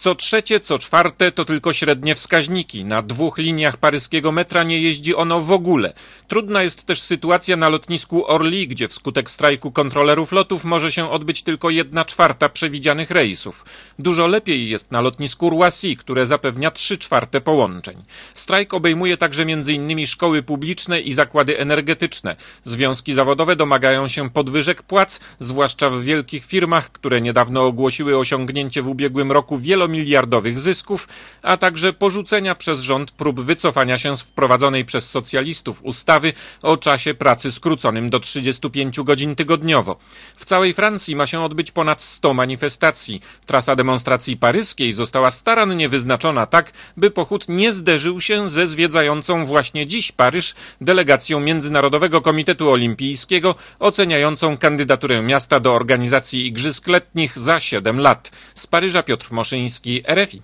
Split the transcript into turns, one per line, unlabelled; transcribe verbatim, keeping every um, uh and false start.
Co trzecie, co czwarte to tylko średnie wskaźniki. Na dwóch liniach paryskiego metra nie jeździ ono w ogóle. Trudna jest też sytuacja na lotnisku Orly, gdzie wskutek strajku kontrolerów lotów może się odbyć tylko jedna czwarta przewidzianych rejsów. Dużo lepiej jest na lotnisku Roissy, które zapewnia trzy czwarte połączeń. Strajk obejmuje także między innymi szkoły publiczne i zakłady energetyczne. Związki zawodowe domagają się podwyżek płac, zwłaszcza w wielkich firmach, które niedawno ogłosiły osiągnięcie w ubiegłym roku wielomiliardowych zysków, a także porzucenia przez rząd prób wycofania się z wprowadzonej przez socjalistów ustawy o czasie pracy skróconym do trzydziestu pięciu godzin tygodniowo. W całej Francji ma się odbyć ponad sto manifestacji. Trasa demonstracji paryskiej została starannie wyznaczona tak, by pochód nie zderzył się ze zwiedzającą właśnie dziś Paryż delegacją Międzynarodowego Komitetu Olimpijskiego oceniającą kandydaturę miasta do organizacji Igrzysk Letnich za siedem lat. Z Paryża Piotr Moszyński, R F I.